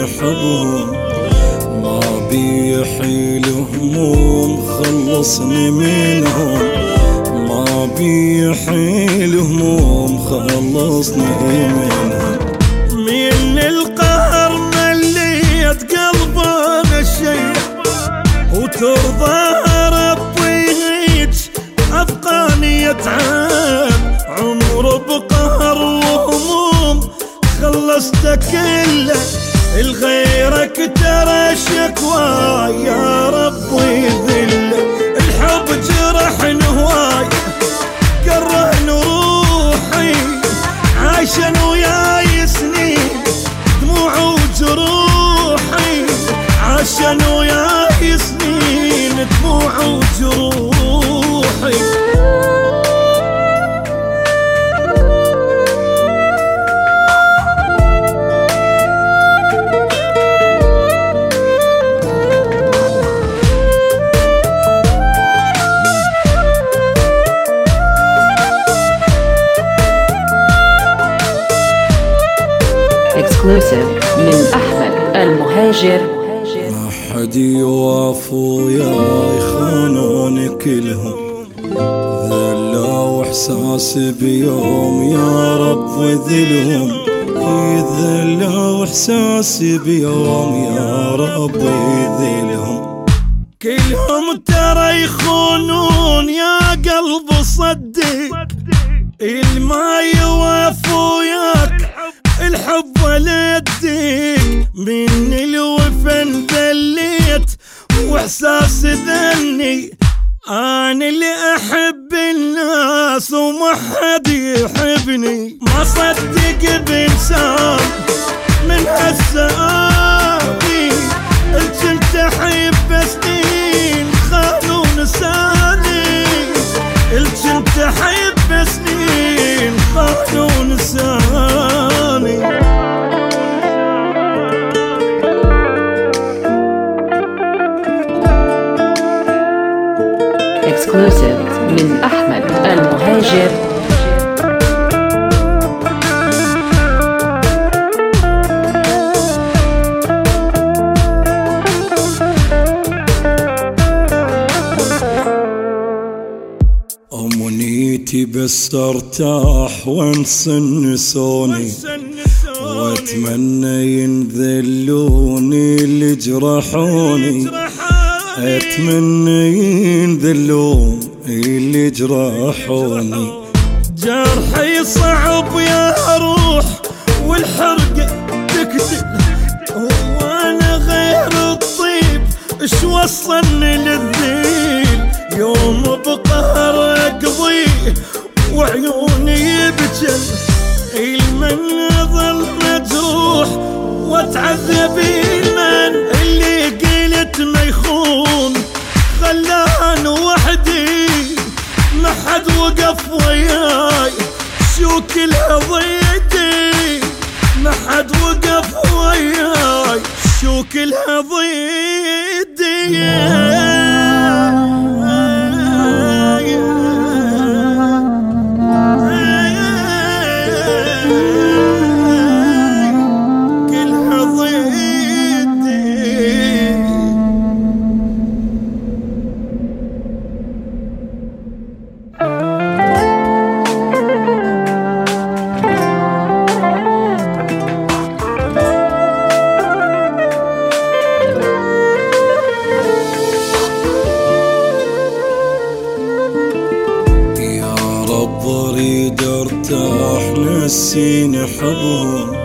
حبهم، ما بي حيل هموم خلصني منهم، ما بي حيل هموم خلصني منهم. من القهر مليت قلبنا الشيء وترضى ربي هيج أبقاني يتعب، عمر بقهر وهموم خلصت كله، الغيرك ترى شكوى يا ربي ذله، الحب جرح هواي كره روحي، عايشن وياي سنين دموع وجروحي، عاشن وياي سنين دموع وجروحي. Exclusive من أحمد المهاجر. ما حد يوافوا يا يخونون كلهم، ذلا واحساسي بيوم يا رب وذلهم، ذلا واحساسي بيوم يا رب وذلهم. كلهم ترى يخونون يا قلب صدق، الما يوافوا ياك الحب ولدك، من الوفن ذليت واحساس ذني، انا اللي احب الناس وما حد يحبني، ما صدق بانسان من هالسآبي، الجنت احب سنين خانوا نساني، الجنت احب سنين خانوا نساني. Exclusive من أحمد المهاجر. أمنيتي بس ارتاح وانسى النسوني، واتمنى ينذلوني اللي جرحوني، اتمنى ينذلون اللي جرحوني. جرحي صعب يا روح والحرق تقتل، وانا غير الطيب اش وصلني للذيل، يوم بقهر اقضيه وعيوني بجل، المن ظل مجروح واتعذب، المن اللي قلت ما يخون خلان وحدي، ما حد وقف وياي شو كلها ضيدي، ما حد وقف وياي شو كلها ضيدي. اريد ارتاح نسيني حبهم،